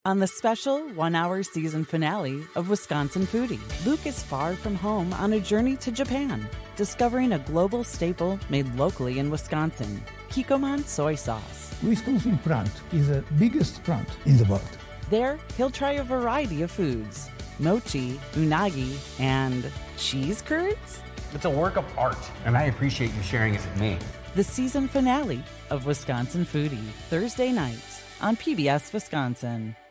On the special one-hour season finale of Wisconsin Foodie, Luke is far from home on a journey to Japan, discovering a global staple made locally in Wisconsin, Kikkoman soy sauce. Wisconsin plant is the biggest plant in the world. There, he'll try a variety of foods, mochi, unagi, and cheese curds? It's a work of art, and I appreciate you sharing it with me. The season finale of Wisconsin Foodie, Thursday nights on PBS Wisconsin.